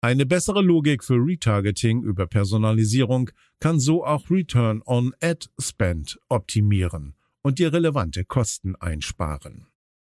Eine bessere Logik für Retargeting über Personalisierung kann so auch Return on Ad Spend optimieren und dir relevante Kosten einsparen.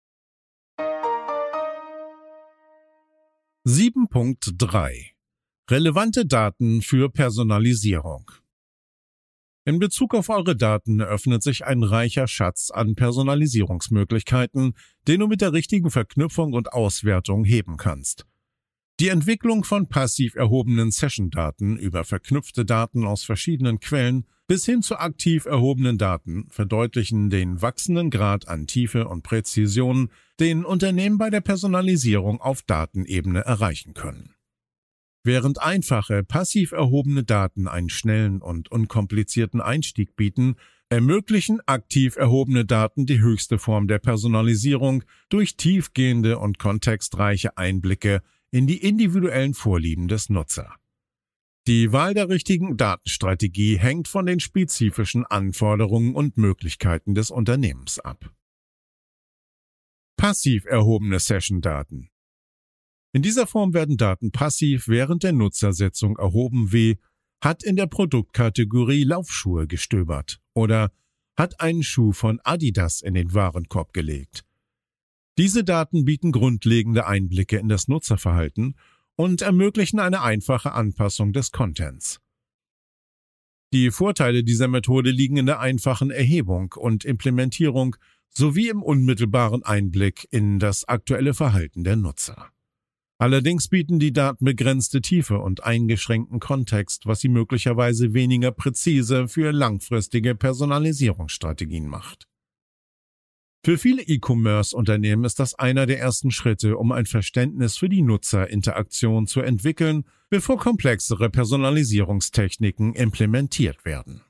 7.3 Relevante Daten für Personalisierung. In Bezug auf eure Daten eröffnet sich ein reicher Schatz an Personalisierungsmöglichkeiten, den du mit der richtigen Verknüpfung und Auswertung heben kannst. Die Entwicklung von passiv erhobenen Session-Daten über verknüpfte Daten aus verschiedenen Quellen bis hin zu aktiv erhobenen Daten verdeutlichen den wachsenden Grad an Tiefe und Präzision, den Unternehmen bei der Personalisierung auf Datenebene erreichen können. Während einfache, passiv erhobene Daten einen schnellen und unkomplizierten Einstieg bieten, ermöglichen aktiv erhobene Daten die höchste Form der Personalisierung durch tiefgehende und kontextreiche Einblicke in die individuellen Vorlieben des Nutzers. Die Wahl der richtigen Datenstrategie hängt von den spezifischen Anforderungen und Möglichkeiten des Unternehmens ab. Passiv erhobene Session-Daten. In dieser Form werden Daten passiv während der Nutzersitzung erhoben wie hat in der Produktkategorie Laufschuhe gestöbert oder hat einen Schuh von Adidas in den Warenkorb gelegt. Diese Daten bieten grundlegende Einblicke in das Nutzerverhalten und ermöglichen eine einfache Anpassung des Contents. Die Vorteile dieser Methode liegen in der einfachen Erhebung und Implementierung sowie im unmittelbaren Einblick in das aktuelle Verhalten der Nutzer. Allerdings bieten die Daten begrenzte Tiefe und eingeschränkten Kontext, was sie möglicherweise weniger präzise für langfristige Personalisierungsstrategien macht. Für viele E-Commerce-Unternehmen ist das einer der ersten Schritte, um ein Verständnis für die Nutzerinteraktion zu entwickeln, bevor komplexere Personalisierungstechniken implementiert werden.